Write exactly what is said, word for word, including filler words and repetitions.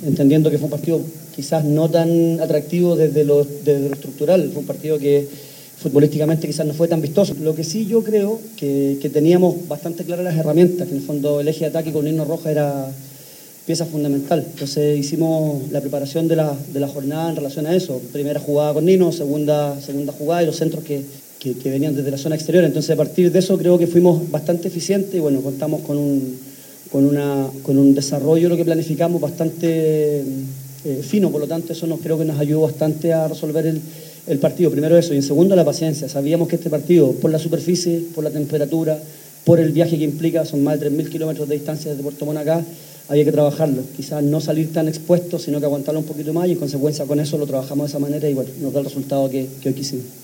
entendiendo que fue un partido quizás no tan atractivo desde lo, desde lo estructural, fue un partido que futbolísticamente quizás no fue tan vistoso. Lo que sí yo creo que, que teníamos bastante claras las herramientas, que en el fondo el eje de ataque con Nino Rojas era pieza fundamental. Entonces hicimos la preparación de la, de la jornada en relación a eso. Primera jugada con Nino, segunda, segunda jugada y los centros que, que, que venían desde la zona exterior. Entonces a partir de eso creo que fuimos bastante eficientes y bueno, contamos con un, con una, con un desarrollo, lo que planificamos, bastante eh, fino. Por lo tanto eso nos, creo que nos ayudó bastante a resolver el, el partido. Primero eso y en segundo la paciencia. Sabíamos que este partido, por la superficie, por la temperatura, por el viaje que implica, son más de tres mil kilómetros de distancia desde Puerto Montt acá, había que trabajarlo, quizás no salir tan expuestos, sino que aguantarlo un poquito más y en consecuencia con eso lo trabajamos de esa manera y bueno, nos da el resultado que, que hoy quisimos.